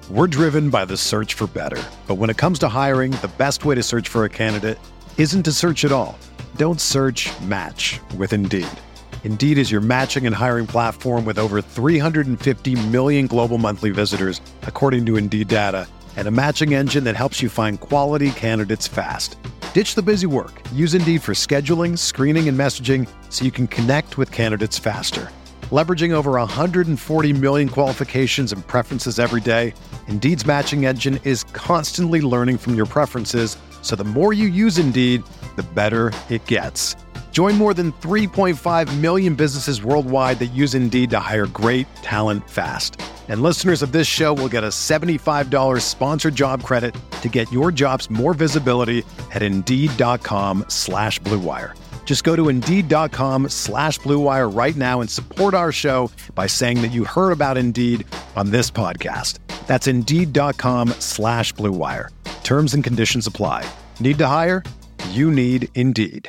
We're driven by the search for better. But when it comes to hiring, the best way to search for a candidate isn't to search at all. Don't search, match with Indeed. Indeed is your matching and hiring platform with over 350 million global monthly visitors, according to Indeed data, and a matching engine that helps you find quality candidates fast. Ditch the busy work. Use Indeed for scheduling, screening, and messaging so you can connect with candidates faster. Leveraging over 140 million qualifications and preferences every day, Indeed's matching engine is constantly learning from your preferences, so the more you use Indeed, the better it gets. Join more than 3.5 million businesses worldwide that use Indeed to hire great talent fast. And listeners of this show will get a $75 sponsored job credit to get your jobs more visibility at Indeed.com/Blue Wire. Just go to Indeed.com/Blue Wire right now and support our show by saying that you heard about Indeed on this podcast. That's Indeed.com/Blue Wire. Terms and conditions apply. Need to hire? You need Indeed.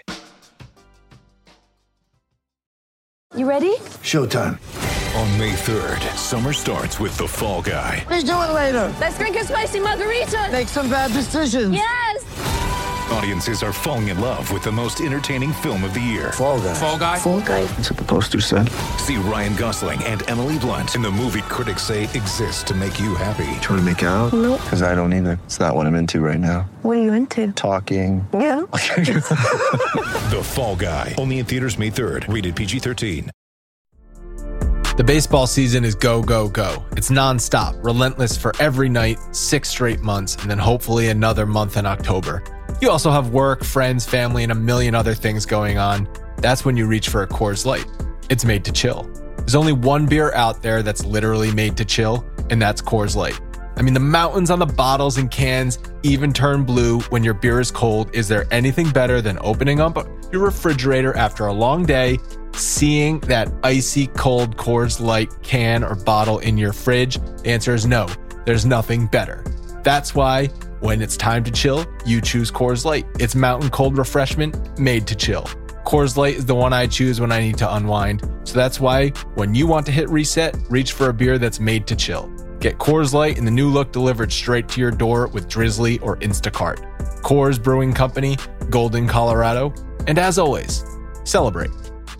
You ready? Showtime. On May 3rd, summer starts with The Fall Guy. Let's do it later. Let's drink a spicy margarita. Make some bad decisions. Yes! Audiences are falling in love with the most entertaining film of the year. Fall Guy. Fall Guy. Fall Guy. That's what the poster said. See Ryan Gosling and Emily Blunt in the movie critics say exists to make you happy. Trying to make it out? Nope. Because I don't either. It's not what I'm into right now. What are you into? Talking. Yeah. The Fall Guy. Only in theaters May 3rd. Rated PG-13. The baseball season is go, go, go. It's nonstop, relentless for every night, 6 straight months, and then hopefully another month in October. You also have work, friends, family, and a million other things going on. That's when you reach for a Coors Light. It's made to chill. There's only one beer out there that's literally made to chill, and that's Coors Light. I mean, the mountains on the bottles and cans even turn blue when your beer is cold. Is there anything better than opening up your refrigerator after a long day, seeing that icy cold Coors Light can or bottle in your fridge? The answer is no. There's nothing better. That's why when it's time to chill, you choose Coors Light. It's mountain cold refreshment made to chill. Coors Light is the one I choose when I need to unwind. So that's why when you want to hit reset, reach for a beer that's made to chill. Get Coors Light in the new look delivered straight to your door with Drizzly or Instacart. Coors Brewing Company, Golden, Colorado. And as always, celebrate.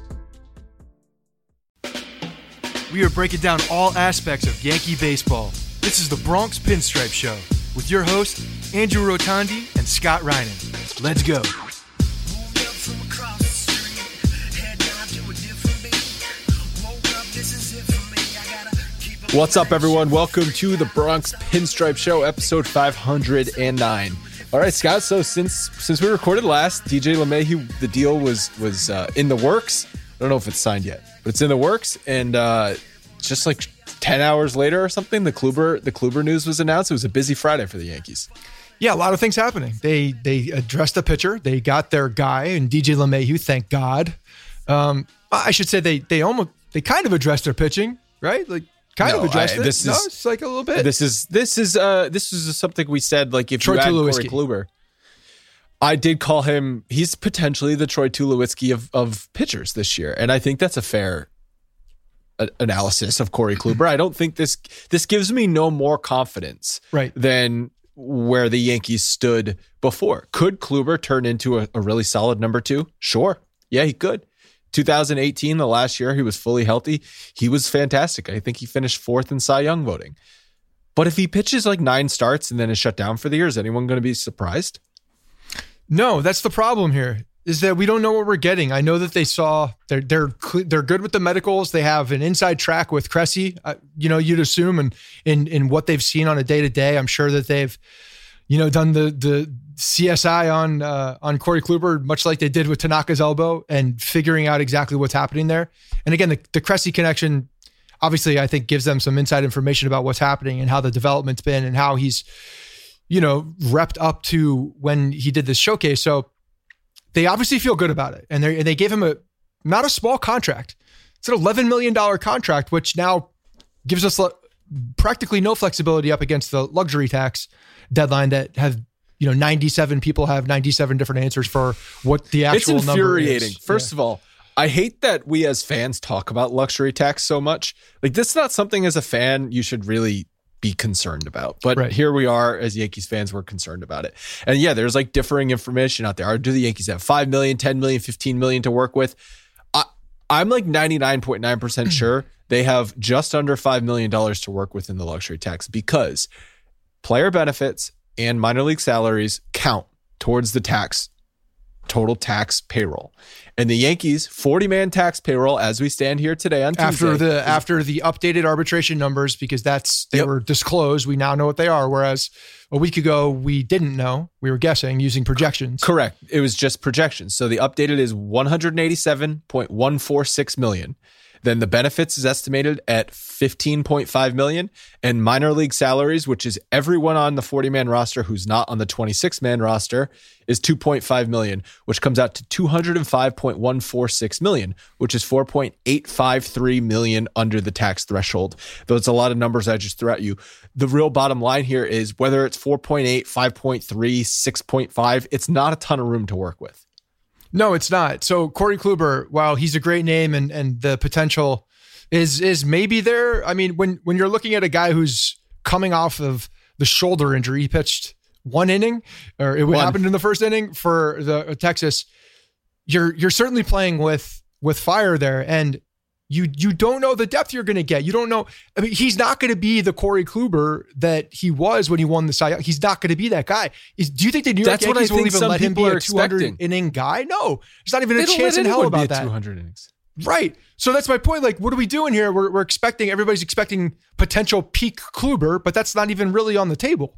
We are breaking down all aspects of Yankee baseball. This is the Bronx Pinstripe Show with your hosts, Andrew Rotondi and Scott Reinen. Let's go. What's up, everyone? Welcome to the Bronx Pinstripe Show, episode 509. All right, Scott, so since we recorded last, DJ LeMahieu, the deal was in the works. I don't know if it's signed yet, but it's in the works. And just like 10 hours later or something, the Kluber news was announced. It was a busy Friday for the Yankees. Yeah, a lot of things happening. They addressed the pitcher. They got their guy, and DJ LeMahieu, thank God. I should say they kind of addressed their pitching, right? Like, kind of addressed it. It's like a little bit. This is something we said. Like if Troy you add Tulowitzki. Corey Kluber, I did call him. He's potentially the Troy Tulowitzki of pitchers this year, and I think that's a fair analysis of Corey Kluber. I don't think this gives me no more confidence than where the Yankees stood before. Could Kluber turn into a really solid number 2? Sure, yeah, he could. 2018, the last year he was fully healthy, he was fantastic. I think he finished 4th in Cy Young voting. But if he pitches like 9 starts and then is shut down for the year, is anyone going to be surprised? No, that's the problem here, is that we don't know what we're getting. I know that they saw they're good with the medicals. They have an inside track with Cressy. You'd assume, and in what they've seen on a day-to-day, I'm sure that they've done the CSI on Corey Kluber, much like they did with Tanaka's elbow, and figuring out exactly what's happening there. And again, the Cressy connection, obviously, I think gives them some inside information about what's happening and how the development's been and how he's, repped up to when he did this showcase. So they obviously feel good about it. And they gave him not a small contract. It's an $11 million contract, which now gives us practically no flexibility up against the luxury tax deadline that have 97 people have 97 different answers for what the actual number is. It's infuriating. First of all, I hate that we as fans talk about luxury tax so much. Like, this is not something as a fan you should really be concerned about. But Right. here we are as Yankees fans, we're concerned about it. And yeah, there's like differing information out there. Do the Yankees have 5 million, 10 million, 15 million to work with? I'm like 99.9% sure they have just under $5 million to work with in the luxury tax, because player benefits and minor league salaries count towards the total tax payroll. And the Yankees 40-man tax payroll as we stand here today on Tuesday. After the updated arbitration numbers, because they were disclosed, we now know what they are. Whereas a week ago, we didn't know. We were guessing using projections. Correct. It was just projections. So the updated is 187.146 million. Then the benefits is estimated at 15.5 million, and minor league salaries, which is everyone on the 40-man roster who's not on the 26-man roster, is 2.5 million, which comes out to 205.146 million, which is 4.853 million under the tax threshold. Though it's a lot of numbers I just threw at you. The real bottom line here is whether it's 4.8, 5.3, 6.5, it's not a ton of room to work with. No, it's not. So Corey Kluber, while he's a great name and the potential is maybe there. I mean, when you're looking at a guy who's coming off of the shoulder injury, he pitched one inning, or it happened in the first inning for the Texas. You're certainly playing with fire there, and you don't know the depth you're going to get. You don't know. I mean, he's not going to be the Corey Kluber that he was when he won the Cy Young. He's not going to be that guy. Do you think the New York Yankees will even let him be a 200 inning guy? No, there's not even a chance in hell about that. 200 innings. Right. So that's my point. Like, what are we doing here? We're expecting, everybody's expecting potential peak Kluber, but that's not even really on the table.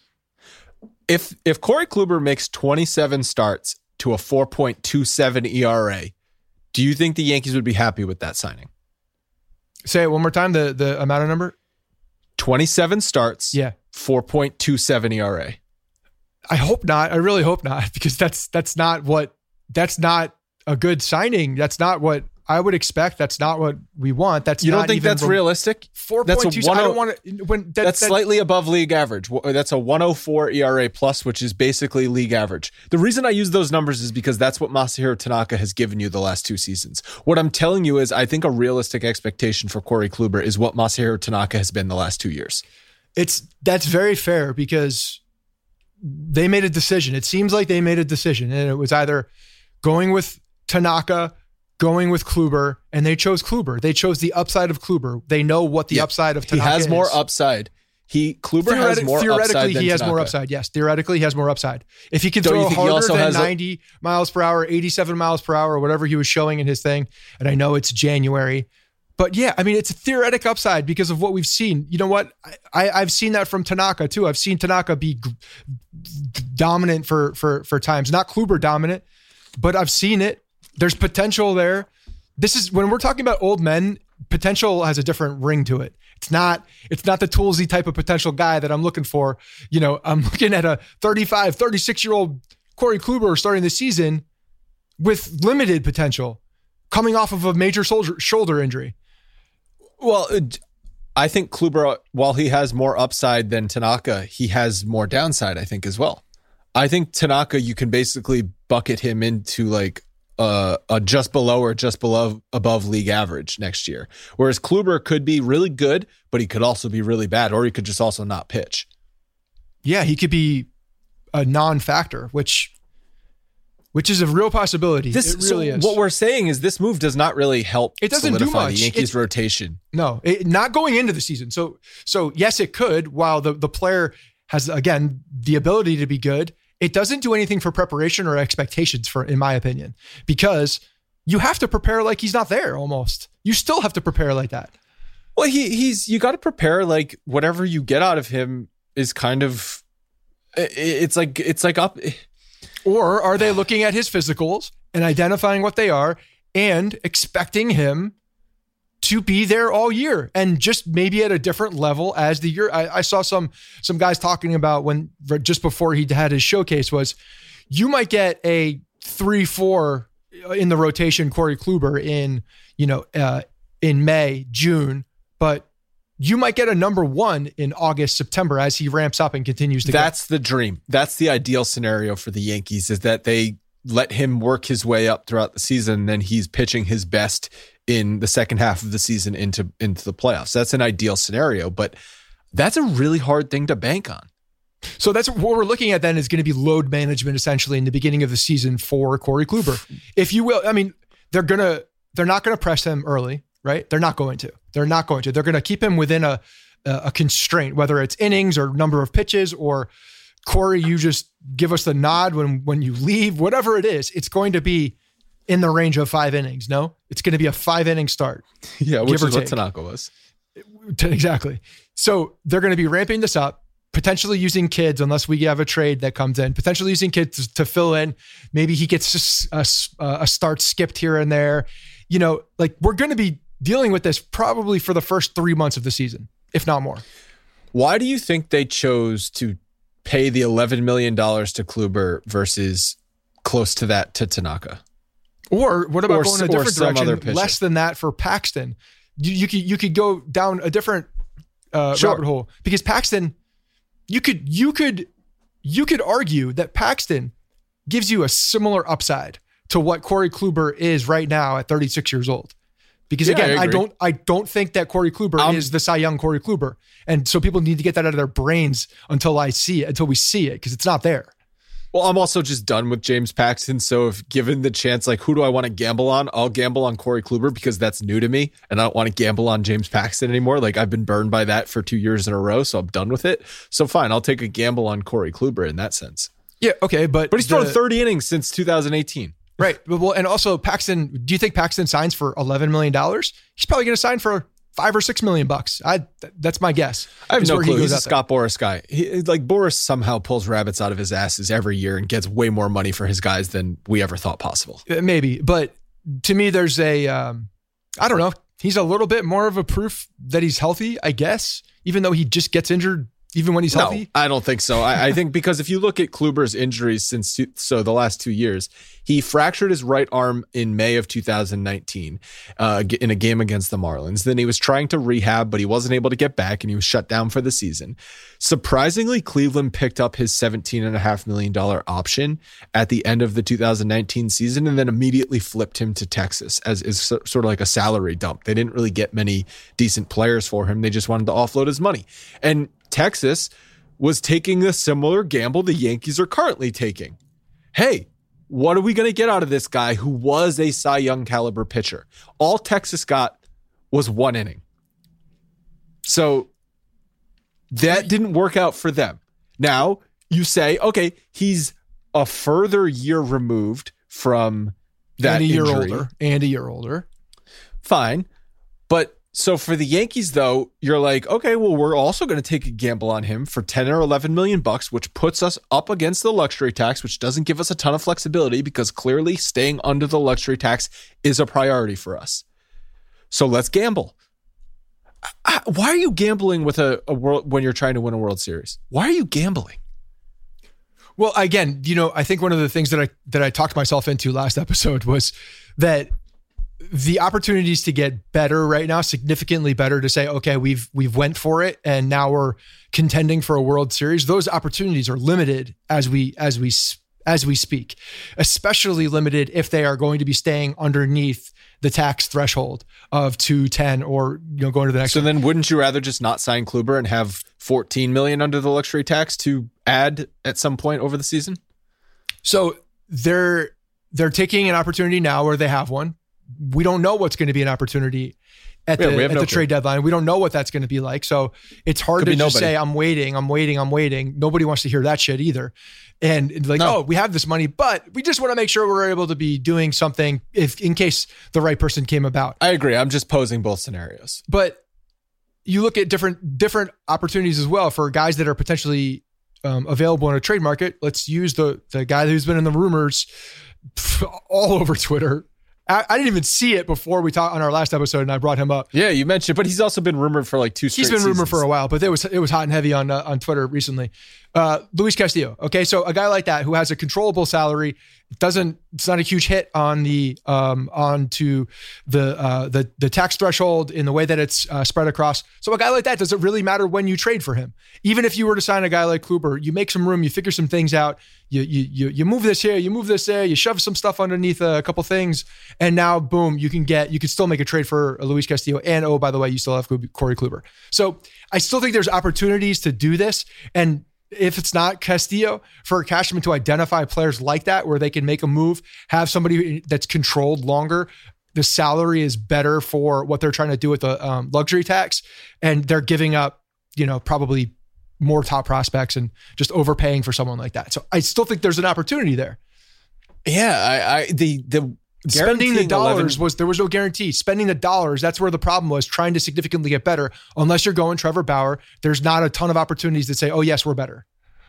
If Corey Kluber makes 27 starts to a 4.27 ERA, do you think the Yankees would be happy with that signing? Say it one more time, the amount of number? 27 starts, yeah, 4.27 ERA. I hope not. I really hope not, because that's not a good signing. That's not what I would expect. That's not what we want. You don't think that's realistic? 4.2. I don't want to. That's slightly above league average. That's a 104 ERA plus, which is basically league average. The reason I use those numbers is because that's what Masahiro Tanaka has given you the last two seasons. What I'm telling you is I think a realistic expectation for Corey Kluber is what Masahiro Tanaka has been the last 2 years. That's very fair, because they made a decision. It seems like they made a decision, and it was either going with Tanaka, going with Kluber, and they chose Kluber. They chose the upside of Kluber. They know what the upside of Tanaka is. He has more upside. Kluber has more upside Theoretically, than he has Tanaka. more upside. Yes, theoretically, he has more upside. If he can throw harder than 90 miles per hour, 87 miles per hour, or whatever he was showing in his thing, and I know it's January, but yeah, I mean, it's a theoretic upside because of what we've seen. You know what? I've seen that from Tanaka too. I've seen Tanaka be dominant for times. Not Kluber dominant, but I've seen it. There's potential there. This is when we're talking about old men, potential has a different ring to it. It's not the Toolsy type of potential guy that I'm looking for. You know, I'm looking at a 35, 36-year-old Corey Kluber starting the season with limited potential, coming off of a major shoulder injury. Well, I think Kluber, while he has more upside than Tanaka, he has more downside, I think, as well. I think Tanaka, you can basically bucket him into like a just below or just above league average next year. Whereas Kluber could be really good, but he could also be really bad, or he could just also not pitch. Yeah, he could be a non-factor, which is a real possibility. It really is. What we're saying is this move does not really help solidify the Yankees rotation. No, not going into the season. So yes, it could, while the player has, again, the ability to be good. It doesn't do anything for preparation or expectations, in my opinion, because you have to prepare like he's not there almost. You still have to prepare like that. Well, you got to prepare like whatever you get out of him is kind of, it's like up. Or are they looking at his physicals and identifying what they are and expecting him to be there all year and just maybe at a different level as the year? I saw some guys talking about when just before he had his showcase was you might get a 3-4 in the rotation Corey Kluber in May, June, but you might get a number 1 in August, September as he ramps up and continues to go. That's the dream. That's the ideal scenario for the Yankees, is that they let him work his way up throughout the season, and then he's pitching his best in the second half of the season into the playoffs. That's an ideal scenario, but That's a really hard thing to bank on. So that's what we're looking at then is going to be load management essentially in the beginning of the season for Corey Kluber. If you will, I mean, they're not going to press him early, right? They're not going to. They're going to keep him within a constraint, whether it's innings or number of pitches or Corey, you just give us the nod when you leave, whatever it is, it's going to be in the range of 5 innings. No, it's going to be a 5-inning start. Yeah, which is what Tanaka was. Exactly. So they're going to be ramping this up, potentially using kids, unless we have a trade that comes in, potentially using kids to fill in. Maybe he gets a start skipped here and there. You know, like we're going to be dealing with this probably for the first 3 months of the season, if not more. Why do you think they chose to pay the $11 million to Kluber versus close to that to Tanaka? Or what about going a different direction, less than that for Paxton? You could go down a different rabbit hole because Paxton, you could argue that Paxton gives you a similar upside to what Corey Kluber is right now at 36 years old. Because again, I don't think that Corey Kluber is the Cy Young Corey Kluber, and so people need to get that out of their brains until we see it, because it's not there. Well, I'm also just done with James Paxton. So if given the chance, like, who do I want to gamble on? I'll gamble on Corey Kluber because that's new to me. And I don't want to gamble on James Paxton anymore. Like, I've been burned by that for 2 years in a row. So I'm done with it. So fine, I'll take a gamble on Corey Kluber in that sense. Yeah. Okay. But he's thrown 30 innings since 2018. Right. Well, and also Paxton, do you think Paxton signs for $11 million? He's probably going to sign for $5 or $6 million. That's my guess. I have no clue. He's a Scott Boras guy. Boras somehow pulls rabbits out of his asses every year and gets way more money for his guys than we ever thought possible. Maybe. But to me, there's I don't know. He's a little bit more of a proof that he's healthy, I guess, even though he just gets injured even when he's healthy. No, I don't think so. I think because if you look at Kluber's injuries since the last 2 years, he fractured his right arm in May of 2019 in a game against the Marlins. Then he was trying to rehab, but he wasn't able to get back and he was shut down for the season. Surprisingly, Cleveland picked up his $17.5 million option at the end of the 2019 season and then immediately flipped him to Texas as sort of like a salary dump. They didn't really get many decent players for him. They just wanted to offload his money. And Texas was taking a similar gamble the Yankees are currently taking. Hey, what are we going to get out of this guy who was a Cy Young caliber pitcher? All Texas got was 1 inning. So that didn't work out for them. Now you say, okay, he's a further year removed from that injury. And a year older. Fine. But so for the Yankees, though, you're like, okay, well, we're also going to take a gamble on him for 10 or 11 million bucks, which puts us up against the luxury tax, which doesn't give us a ton of flexibility because clearly staying under the luxury tax is a priority for us. So let's gamble. Why are you gambling with a world when you're trying to win a World Series? Why are you gambling? Well, again, I think one of the things that I talked myself into last episode was that the opportunities to get better right now, significantly better, to say, okay, we've went for it and now we're contending for a World Series. Those opportunities are limited as we speak, especially limited if they are going to be staying underneath the tax threshold of 210 or going to the next. So one. Then wouldn't you rather just not sign Kluber and have 14 million under the luxury tax to add at some point over the season? So they're taking an opportunity now where they have one. We don't know what's going to be an opportunity at the trade deadline. We don't know what that's going to be like. So it's hard to just say, I'm waiting. Nobody wants to hear that shit either. And we have this money, but we just want to make sure we're able to be doing something in case the right person came about. I agree. I'm just posing both scenarios. But you look at different opportunities as well for guys that are potentially available in a trade market. Let's use the guy who's been in the rumors all over Twitter. I didn't even see it before we talked on our last episode, and I brought him up. Yeah, you mentioned, but he's also been rumored for like 2 straight seasons. He's been rumored for a while, but it was hot and heavy on Twitter recently. Luis Castillo. Okay, so a guy like that who has a controllable salary, it's not a huge hit on the onto the tax threshold in the way that it's spread across. So a guy like that, does it really matter when you trade for him? Even if you were to sign a guy like Kluber, you make some room, you figure some things out, you move this here, you move this there, you shove some stuff underneath a couple things, and now boom, you can still make a trade for Luis Castillo, and oh, by the way, you still have Corey Kluber. So I still think there's opportunities to do this, and if it's not Castillo, for Cashman to identify players like that where they can make a move, have somebody that's controlled longer, the salary is better for what they're trying to do with the luxury tax, and they're giving up, probably more top prospects and just overpaying for someone like that. So I still think there's an opportunity there. Yeah, the spending the dollars there was no guarantee. Spending the dollars, that's where the problem was, trying to significantly get better. Unless you're going Trevor Bauer, there's not a ton of opportunities that say, oh yes, we're better.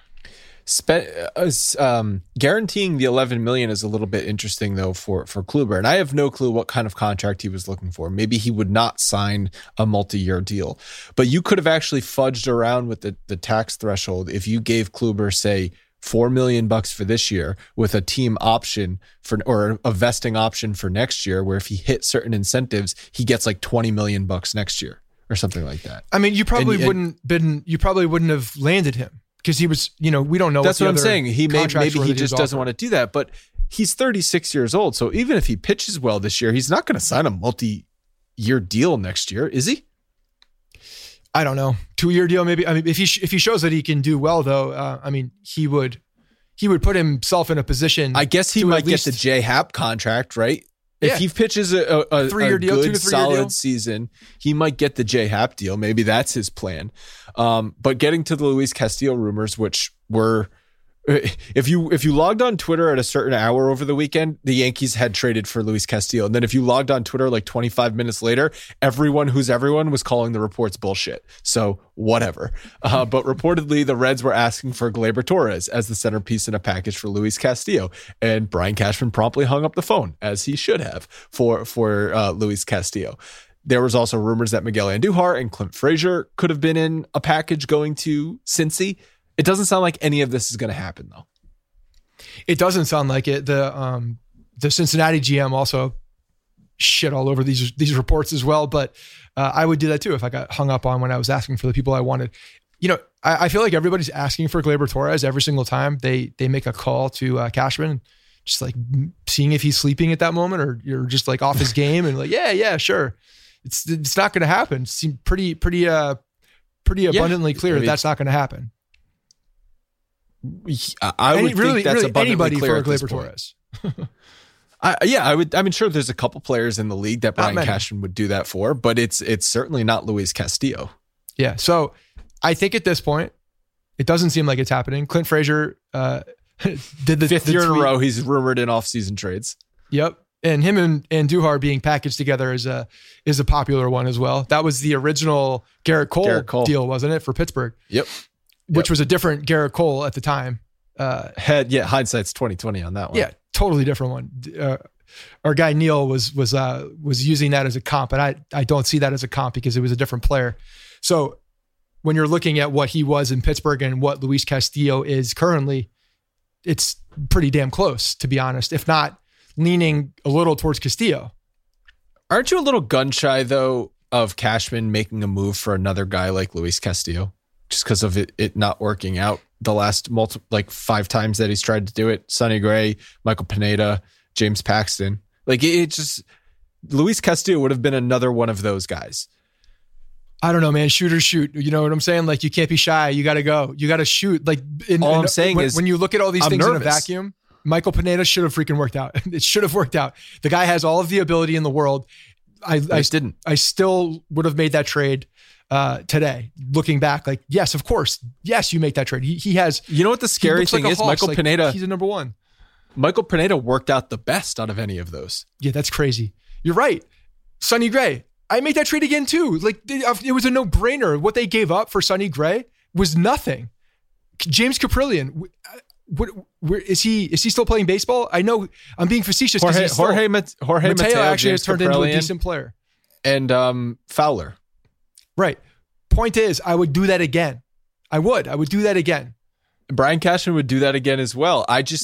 Guaranteeing the $11 million is a little bit interesting though for Kluber, and I have no clue what kind of contract he was looking for. Maybe he would not sign a multi-year deal, but you could have actually fudged around with the tax threshold if you gave Kluber, say, $4 million for this year with a team option or a vesting option for next year, where if he hit certain incentives, he gets like $20 million next year or something like that. I mean, you probably wouldn't have landed him because he was, we don't know. That's what I'm saying. Maybe he just doesn't want to do that, but he's 36 years old. So even if he pitches well this year, he's not going to sign a multi-year deal next year, is he? I don't know. 2-year deal, maybe. I mean, if he shows that he can do well, though, he would put himself in a position. I guess he might get the J Happ contract, right? Yeah. If he pitches a 3-year deal, good, solid season, he might get the J Happ deal. Maybe that's his plan. But getting to the Luis Castillo rumors, which were, if you logged on Twitter at a certain hour over the weekend, the Yankees had traded for Luis Castillo. And then if you logged on Twitter like 25 minutes later, everyone was calling the reports bullshit. So whatever. But reportedly, the Reds were asking for Gleyber Torres as the centerpiece in a package for Luis Castillo. And Brian Cashman promptly hung up the phone, as he should have, for Luis Castillo. There was also rumors that Miguel Andujar and Clint Frazier could have been in a package going to Cincy. It doesn't sound like any of this is going to happen, though. It doesn't sound like it. The Cincinnati GM also shit all over these reports as well, but I would do that too if I got hung up on when I was asking for the people I wanted. I feel like everybody's asking for Gleyber Torres every single time they make a call to Cashman, just like seeing if he's sleeping at that moment or you're just like off his game and like, yeah, sure. It's not going to happen. It seemed pretty abundantly clear that that's not going to happen. I would think that's abundantly clear for Gleyber Torres. I mean, sure, there's a couple players in the league that Brian Cashman would do that for, but it's certainly not Luis Castillo. Yeah, so I think at this point, it doesn't seem like it's happening. Clint Frazier did the fifth year in a tweet. row he's rumored in off-season trades. Yep, and him and Duhar being packaged together is a popular one as well. That was the original Garrett Cole deal, wasn't it, for Pittsburgh? Yep. Which was a different Garrett Cole at the time. Hindsight's 2020 on that one. Yeah, totally different one. Our guy Neil was using that as a comp, and I don't see that as a comp because it was a different player. So when you're looking at what he was in Pittsburgh and what Luis Castillo is currently, it's pretty damn close, to be honest, if not leaning a little towards Castillo. Aren't you a little gun shy though of Cashman making a move for another guy like Luis Castillo? Just because of it not working out the last 5 times that he's tried to do it. Sonny Gray, Michael Pineda, James Paxton. Luis Castillo would have been another one of those guys. I don't know, man. Shoot or shoot. You know what I'm saying? Like, you can't be shy. You got to go. You got to shoot. I'm saying is when you look at all these things in a vacuum, Michael Pineda should have freaking worked out. It should have worked out. The guy has all of the ability in the world. I didn't. I still would have made that trade today. Looking back, yes, of course. Yes, you make that trade. He has. You know what the scary thing is? Michael Pineda. He's a number one. Michael Pineda worked out the best out of any of those. Yeah, that's crazy. You're right. Sonny Gray. I make that trade again too. It was a no-brainer. What they gave up for Sonny Gray was nothing. James Caprillion. Where is he? Is he still playing baseball? I know I'm being facetious. Jorge Mateo actually has turned into a decent player. And Fowler. Right. Point is, I would do that again. I would do that again. Brian Cashman would do that again as well.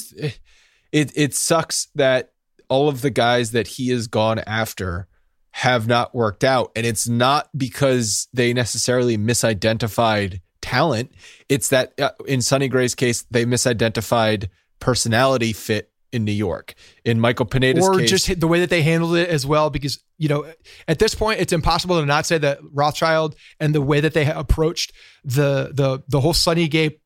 It sucks that all of the guys that he has gone after have not worked out. And it's not because they necessarily misidentified talent. It's that in Sonny Gray's case, they misidentified personality fit in New York. In Michael Pineda's case, or just the way that they handled it as well, because, at this point, it's impossible to not say that Rothschild and the way that they approached the whole Sonny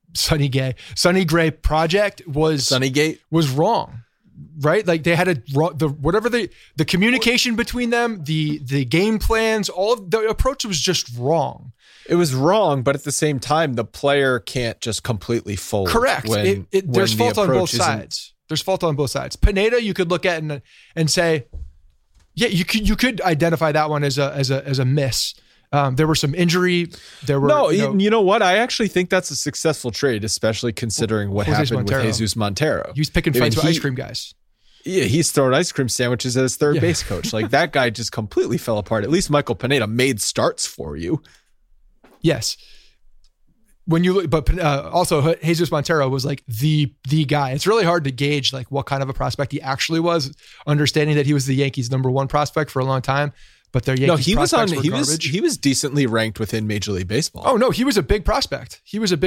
Gray project was wrong. Right? Like they had the communication between them, the game plans, all of the approach was just wrong. It was wrong, but at the same time, the player can't just completely fold. Correct. There's fault on both sides. There's fault on both sides. Pineda, you could look at and say, yeah, you could identify that one as a miss. There were some injury. You know what? I actually think that's a successful trade, especially considering what happened with Jesus Montero. He was picking fights with ice cream guys. Yeah, he's throwing ice cream sandwiches as third base coach. Like that guy just completely fell apart. At least Michael Pineda made starts for you. Yes. When you look, but also Jesus Montero was like the guy. It's really hard to gauge like what kind of a prospect he actually was, understanding that he was the Yankees' --1 prospect for a long time. But their Yankees prospects were garbage. He was decently ranked within Major League Baseball. Oh no, he was a big prospect.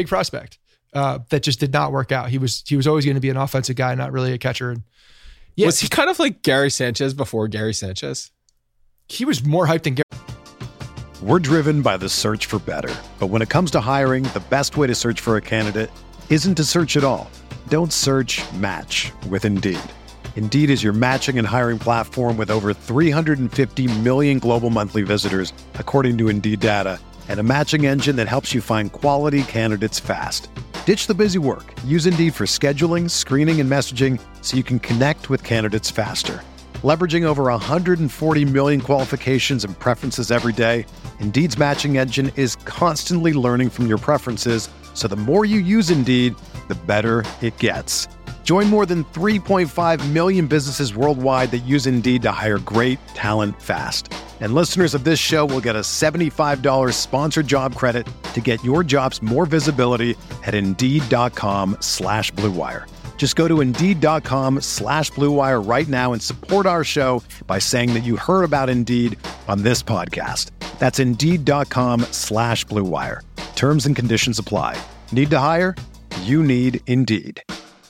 That just did not work out. He was always going to be an offensive guy, not really a catcher. And was he kind of like Gary Sanchez before Gary Sanchez? He was more hyped than Gary. We're driven by the search for better. But when it comes to hiring, the best way to search for a candidate isn't to search at all. Don't search, match with Indeed. Indeed is your matching and hiring platform with over 350 million global monthly visitors, according to Indeed data, and a matching engine that helps you find quality candidates fast. Ditch the busy work. Use Indeed for scheduling, screening, and messaging so you can connect with candidates faster. Leveraging over 140 million qualifications and preferences every day, Indeed's matching engine is constantly learning from your preferences, so the more you use Indeed, the better it gets. Join more than 3.5 million businesses worldwide that use Indeed to hire great talent fast. And listeners of this show will get a $75 sponsored job credit to get your jobs more visibility at Indeed.com/Blue Wire. Just go to Indeed.com/Blue Wire right now and support our show by saying that you heard about Indeed on this podcast. That's Indeed.com/Blue Wire. Terms and conditions apply. Need to hire? You need Indeed.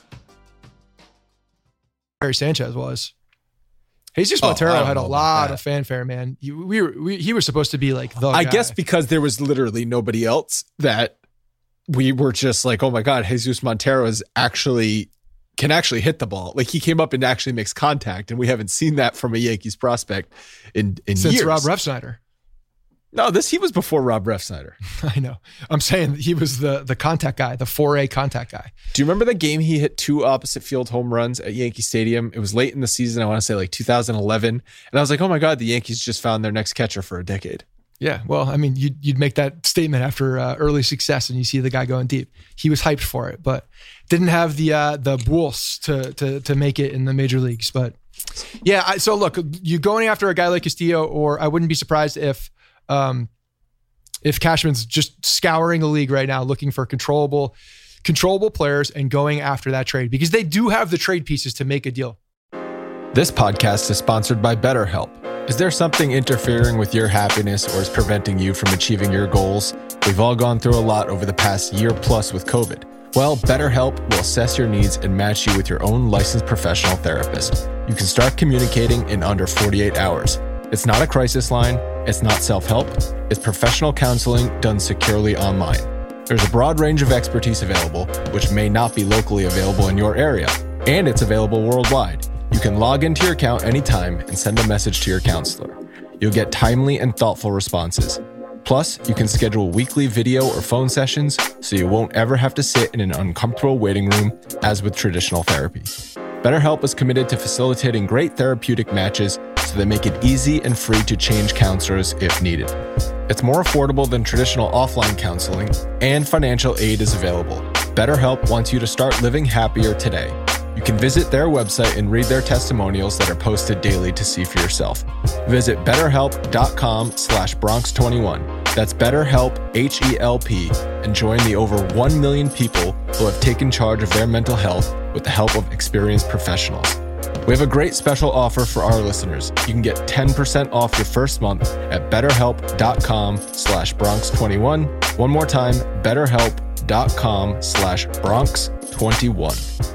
Gary Sanchez was. Jesus Montero had a lot of fanfare, man. He was supposed to be like the guy. I guess because there was literally nobody else that we were just like, oh my God, Jesus Montero can actually hit the ball. Like he came up and actually makes contact, and we haven't seen that from a Yankees prospect in since years. Rob Refsnyder. No, he was before Rob Refsnyder. I know. I'm saying he was the contact guy, the 4A contact guy. Do you remember the game he hit 2 opposite field home runs at Yankee Stadium? It was late in the season. I want to say like 2011. And I was like, oh my God, the Yankees just found their next catcher for a decade. Yeah. Well, I mean, you'd make that statement after early success and you see the guy going deep. He was hyped for it, but didn't have the balls to make it in the major leagues. But yeah, so look, you going after a guy like Castillo, or I wouldn't be surprised if Cashman's just scouring the league right now, looking for controllable players and going after that trade, because they do have the trade pieces to make a deal. This podcast is sponsored by BetterHelp. Is there something interfering with your happiness or is preventing you from achieving your goals? We've all gone through a lot over the past year plus with COVID. Well, BetterHelp will assess your needs and match you with your own licensed professional therapist. You can start communicating in under 48 hours. It's not a crisis line. It's not self-help. It's professional counseling done securely online. There's a broad range of expertise available, which may not be locally available in your area, and it's available worldwide. You can log into your account anytime and send a message to your counselor. You'll get timely and thoughtful responses. Plus, you can schedule weekly video or phone sessions so you won't ever have to sit in an uncomfortable waiting room as with traditional therapy. BetterHelp is committed to facilitating great therapeutic matches so they make it easy and free to change counselors if needed. It's more affordable than traditional offline counseling, and financial aid is available. BetterHelp wants you to start living happier today. You can visit their website and read their testimonials that are posted daily to see for yourself. Visit BetterHelp.com/Bronx21. That's BetterHelp, HELP, and join the over 1 million people who have taken charge of their mental health with the help of experienced professionals. We have a great special offer for our listeners. You can get 10% off your first month at betterhelp.com/Bronx21. One more time, betterhelp.com/Bronx21.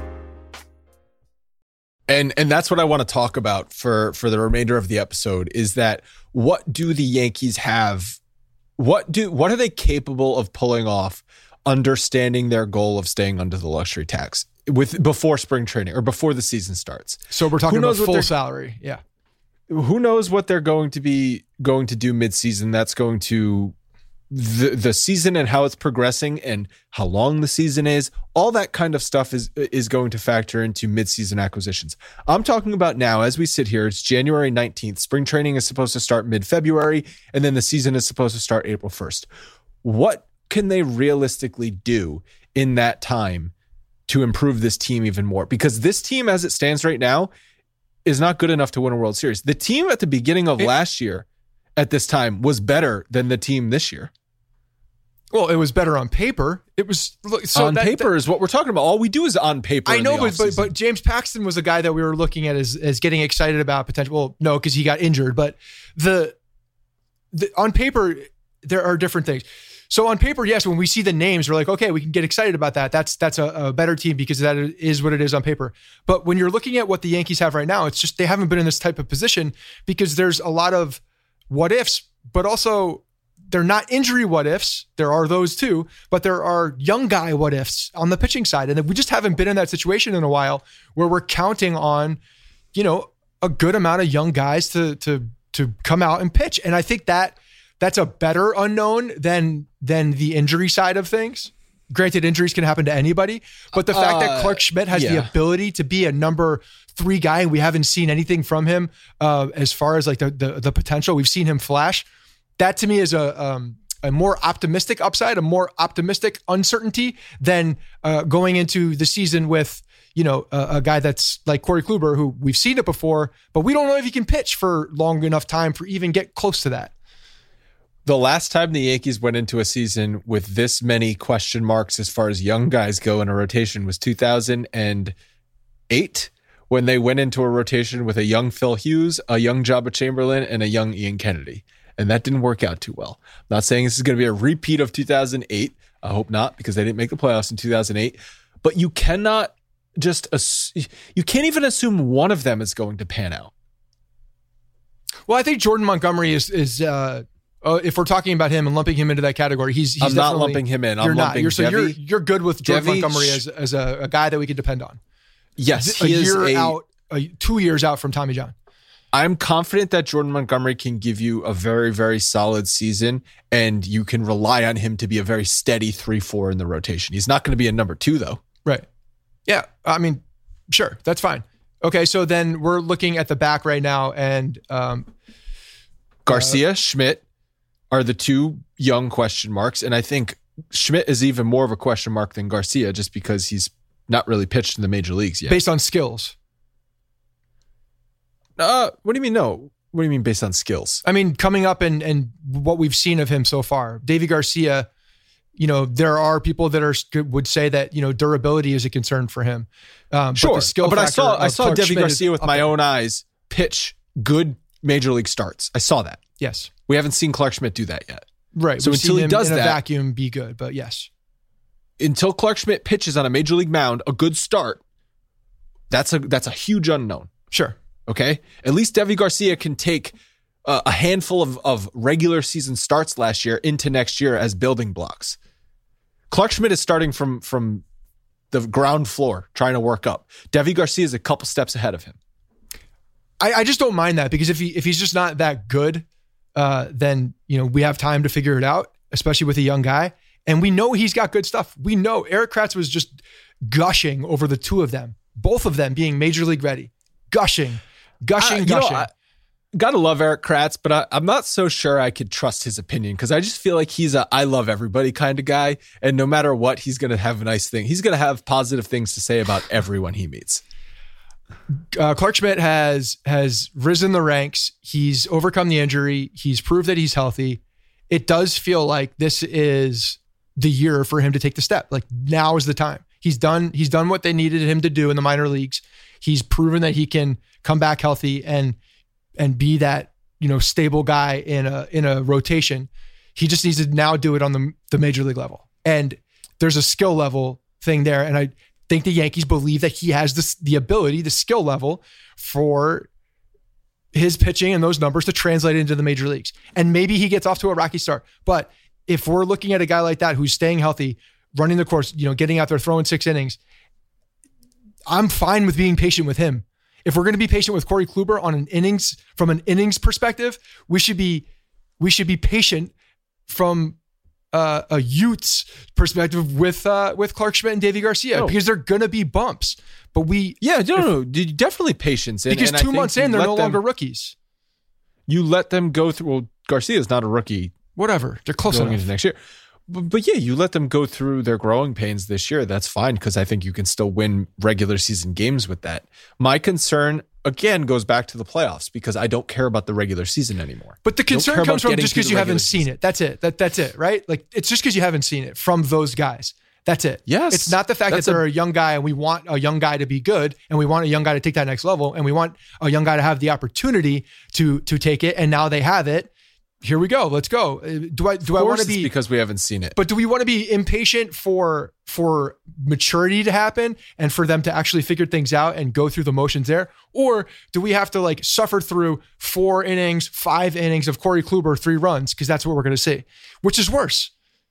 And that's what I want to talk about for the remainder of the episode is that what do the Yankees have? What are they capable of pulling off, understanding their goal of staying under the luxury tax before spring training or before the season starts? So we're talking about full salary. Yeah. Who knows what they're going to do midseason? That's going to the season and how it's progressing and how long the season is. All that kind of stuff is going to factor into midseason acquisitions. I'm talking about now as we sit here. It's January 19th. Spring training is supposed to start mid-February, and then the season is supposed to start April 1st. What can they realistically do in that time to improve this team even more? Because this team, as it stands right now, is not good enough to win a World Series. The team at the beginning of last year at this time was better than the team this year. Well, it was better on paper. It was on paper is what we're talking about. All we do is on paper. I know, but James Paxton was a guy that we were looking at as getting excited about potential. Well, no, because he got injured. But the on paper there are different things. So on paper, yes, when we see the names, we're like, okay, we can get excited about that. That's a better team because that is what it is on paper. But when you're looking at what the Yankees have right now, it's just they haven't been in this type of position because there's a lot of what ifs, but also they're not injury what ifs. There are those too, but there are young guy what ifs on the pitching side. And we just haven't been in that situation in a while where we're counting on, a good amount of young guys to come out and pitch. And I think that's a better unknown than the injury side of things. Granted, injuries can happen to anybody, but the fact that Clarke Schmidt has the ability to be a number 3 guy, and we haven't seen anything from him as far as like the potential. We've seen him flash. That to me is a more optimistic upside, a more optimistic uncertainty than going into the season with, a guy that's like Corey Kluber, who we've seen it before, but we don't know if he can pitch for long enough time for even get close to that. The last time the Yankees went into a season with this many question marks as far as young guys go in a rotation was 2008, when they went into a rotation with a young Phil Hughes, a young Jabba Chamberlain, and a young Ian Kennedy. And that didn't work out too well. I'm not saying this is going to be a repeat of 2008. I hope not, because they didn't make the playoffs in 2008. But you cannot you can't even assume one of them is going to pan out. Well, I think Jordan Montgomery is if we're talking about him and lumping him into that category, he's I'm not lumping him in. I'm lumping Devi. You're good with Jordan Montgomery as a guy that we can depend on. Yes, he is 2 years out from Tommy John. I'm confident that Jordan Montgomery can give you a very, very solid season, and you can rely on him to be a very steady 3-4 in the rotation. He's not going to be a number 2, though. Right. Yeah. I mean, sure. That's fine. Okay. So then we're looking at the back right now, and Garcia, Schmidt are the 2 young question marks. And I think Schmidt is even more of a question mark than Garcia just because he's not really pitched in the major leagues yet. Based on skills. What do you mean? No. What do you mean based on skills? I mean, coming up and what we've seen of him so far. Davy Garcia, there are people that would say that, durability is a concern for him. Sure. But I saw Davy Garcia with my own eyes pitch good major league starts. I saw that. Yes. We haven't seen Clarke Schmidt do that yet. Right. So until he does that, in a vacuum be good, but yes. Until Clarke Schmidt pitches on a major league mound, a good start, that's a huge unknown. Sure. Okay. At least Davy Garcia can take a handful of regular season starts last year into next year as building blocks. Clarke Schmidt is starting from the ground floor, trying to work up. Davy Garcia is a couple steps ahead of him. I just don't mind that, because if he's just not that good, then we have time to figure it out, especially with a young guy. And we know he's got good stuff. We know Erik Kratz was just gushing over the 2 of them, both of them being major league ready, gushing. Gotta love Erik Kratz, but I'm not so sure I could trust his opinion, because I just feel like he's a I love everybody kind of guy, and no matter what, he's going to have a nice thing. He's going to have positive things to say about everyone he meets. Clarke Schmidt has risen the ranks. He's overcome the injury. He's proved that he's healthy. It does feel like this is the year for him to take the step. Like, now is the time. He's done what they needed him to do in the minor leagues. He's proven that he can come back healthy and be that, stable guy in a rotation. He just needs to now do it on the major league level. And there's a skill level thing there. And I think the Yankees believe that he has the ability, the skill level for his pitching and those numbers to translate into the major leagues. And maybe he gets off to a rocky start. But if we're looking at a guy like that who's staying healthy, running the course, getting out there, throwing 6 innings, I'm fine with being patient with him. If we're going to be patient with Corey Kluber from an innings perspective, we should be patient from a Utes perspective with Clark Schmidt and Davy Garcia, because they're going to be bumps. But definitely patience. Because 2 months in, they're no longer rookies. You let them go through. Well, Garcia's not a rookie. Whatever, they're close enough into next year. But yeah, you let them go through their growing pains this year. That's fine, because I think you can still win regular season games with that. My concern, again, goes back to the playoffs, because I don't care about the regular season anymore. But the concern comes from just because you haven't seen it. That's it. That's it, right? Like, it's just because you haven't seen it from those guys. That's it. Yes. It's not the fact that they're a young guy and we want a young guy to be good and we want a young guy to take that next level and we want a young guy to have the opportunity to take it, and now they have it. Here we go. Let's go. Do I want to be, because we haven't seen it. But do we want to be impatient for maturity to happen and for them to actually figure things out and go through the motions there? Or do we have to suffer through 4 innings, 5 innings of Corey Kluber, 3 runs? Because that's what we're going to see. Which is worse?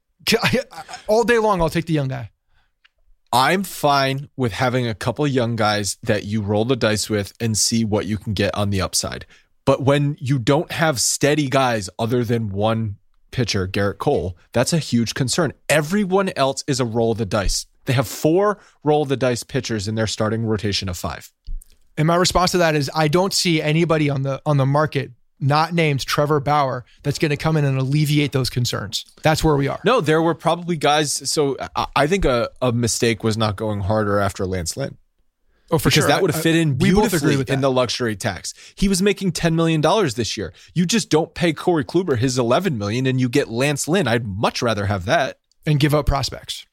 All day long, I'll take the young guy. I'm fine with having a couple of young guys that you roll the dice with and see what you can get on the upside. But when you don't have steady guys other than one pitcher, Garrett Cole, that's a huge concern. Everyone else is a roll of the dice. They have 4 roll of the dice pitchers in their starting rotation of 5. And my response to that is I don't see anybody on the market not named Trevor Bauer that's going to come in and alleviate those concerns. That's where we are. No, there were probably guys. So I think a mistake was not going harder after Lance Lynn. Oh, for sure. Because that would have fit in beautifully in the luxury tax. He was making $10 million this year. You just don't pay Corey Kluber his $11 million and you get Lance Lynn. I'd much rather have that. And give up prospects.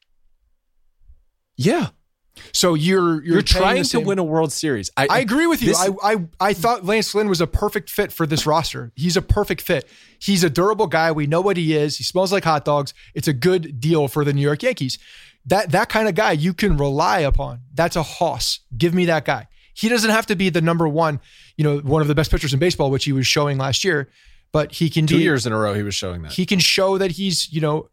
Yeah. So you're trying to win a World Series. I agree with you. I thought Lance Lynn was a perfect fit for this roster. He's a perfect fit. He's a durable guy. We know what he is. He smells like hot dogs. It's a good deal for the New York Yankees. That kind of guy you can rely upon. That's a hoss. Give me that guy. He doesn't have to be the number one, one of the best pitchers in baseball, which he was showing last year, but he can 2 years in a row he was showing that. He can show that he's,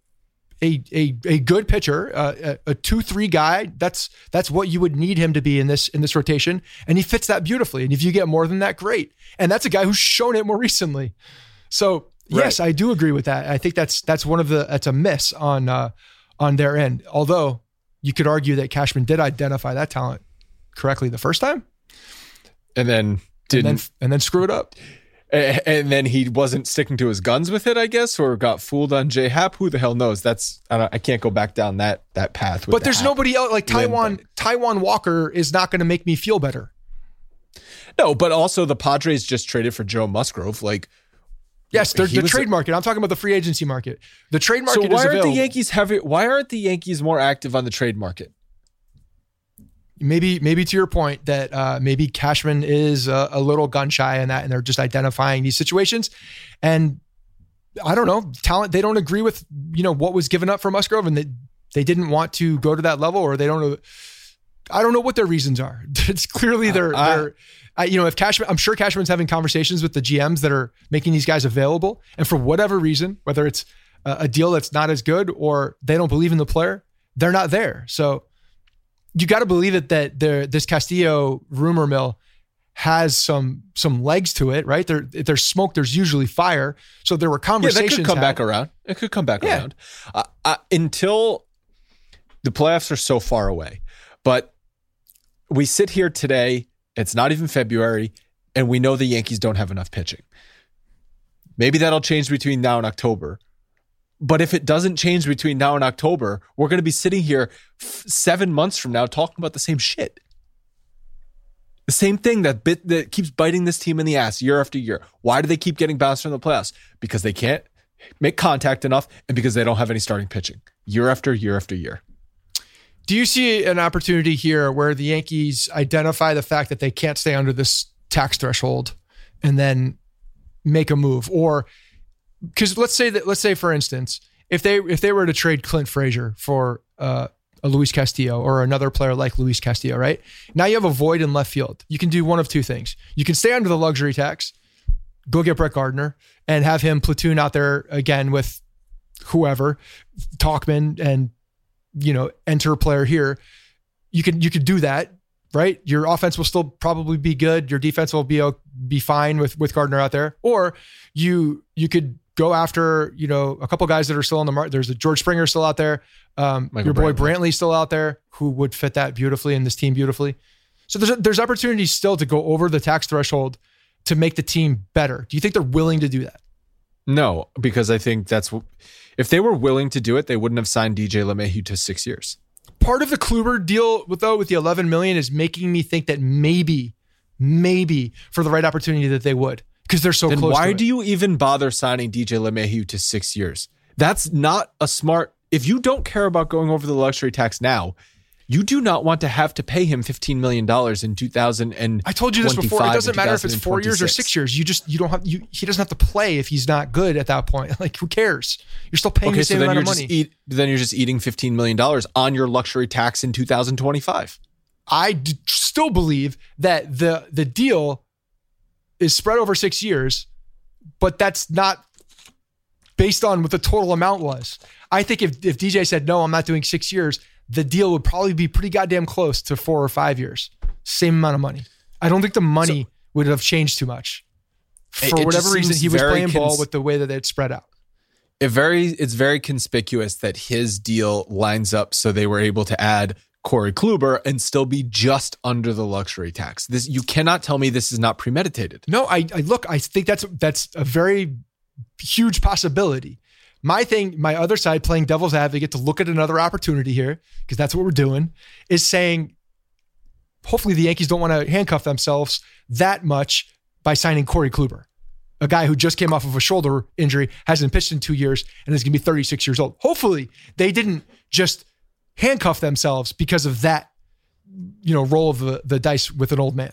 a good pitcher, a 2-3 guy. That's what you would need him to be in this rotation, and he fits that beautifully. And if you get more than that, great. And that's a guy who's shown it more recently. So yes, I do agree with that. I think that's a miss on their end. Although you could argue that Cashman did identify that talent correctly the first time, and then didn't, and then screw it up. And then he wasn't sticking to his guns with it, I guess, or got fooled on J-Happ. Who the hell knows? I can't go back down that path. But there's nobody else like Taijuan Walker is not going to make me feel better. No, but also the Padres just traded for Joe Musgrove. Yes, the trade market. I'm talking about the free agency market. The trade market is available. Why aren't the Yankees more active on the trade market? Maybe to your point that maybe Cashman is a little gun shy in that, and they're just identifying these situations. And I don't know, talent. They don't agree with what was given up for Musgrove, and they didn't want to go to that level, or they don't know. I don't know what their reasons are. It's clearly they're. If Cashman, I'm sure Cashman's having conversations with the GMs that are making these guys available, and for whatever reason, whether it's a deal that's not as good or they don't believe in the player, they're not there. So you got to believe it that this Castillo rumor mill has some legs to it, right? There's smoke, there's usually fire. So there were conversations. That could come back around. It could come back around until the playoffs are so far away. But we sit here today. It's not even February, and we know the Yankees don't have enough pitching. Maybe that'll change between now and October. But if it doesn't change between now and October, we're going to be sitting here 7 months from now talking about the same shit. The same thing that keeps biting this team in the ass year after year. Why do they keep getting bounced from the playoffs? Because they can't make contact enough, and because they don't have any starting pitching year after year after year. Do you see an opportunity here where the Yankees identify the fact that they can't stay under this tax threshold and then make a move? Or because let's say for instance, if they were to trade Clint Frazier for a Luis Castillo or another player like Luis Castillo, right? Now you have a void in left field. You can do one of two things. You can stay under the luxury tax, go get Brett Gardner and have him platoon out there again with whoever, Tauchman, and enter a player here. You could do that, right? Your offense will still probably be good. Your defense will be fine with Gardner out there. Or you could go after, a couple guys that are still on the market. There's a George Springer still out there. Your boy Brantley still out there, who would fit that beautifully in this team beautifully. So there's opportunities still to go over the tax threshold to make the team better. Do you think they're willing to do that? No, because I think if they were willing to do it, they wouldn't have signed DJ LeMahieu to 6 years. Part of the Kluber deal with the $11 million is making me think that maybe for the right opportunity that they would, because they're so close. Then why do you even bother signing DJ LeMahieu to 6 years? That's not a smart. If you don't care about going over the luxury tax now, you do not want to have to pay him $15 million in 2000. I told you this before. It doesn't matter if it's 4 years or 6 years. You don't have. He doesn't have to play if he's not good at that point. Like, who cares? You're still paying the same amount of money. Then you're just eating $15 million on your luxury tax in 2025. I still believe that the deal is spread over 6 years, but that's not based on what the total amount was. I think if DJ said, no, I'm not doing 6 years, the deal would probably be pretty goddamn close to 4 or 5 years. Same amount of money. I don't think the money would have changed too much. For whatever reason, he was playing ball with the way that it's spread out. It's very conspicuous that his deal lines up so they were able to add Corey Kluber and still be just under the luxury tax. You cannot tell me this is not premeditated. No, I think that's a very huge possibility. My other side, playing devil's advocate to look at another opportunity here, because that's what we're doing, is saying hopefully the Yankees don't want to handcuff themselves that much by signing Corey Kluber, a guy who just came off of a shoulder injury, hasn't pitched in 2 years, and is going to be 36 years old. Hopefully they didn't just handcuff themselves because of that, roll of the dice with an old man.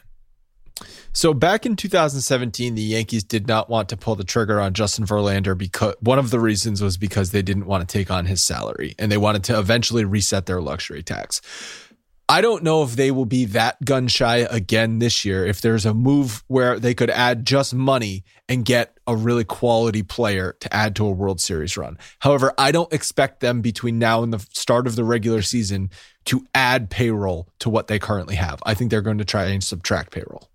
So back in 2017, the Yankees did not want to pull the trigger on Justin Verlander because one of the reasons was because they didn't want to take on his salary and they wanted to eventually reset their luxury tax. I don't know if they will be that gun shy again this year. If there's a move where they could add just money and get a really quality player to add to a World Series run. However, I don't expect them between now and the start of the regular season to add payroll to what they currently have. I think they're going to try and subtract payroll.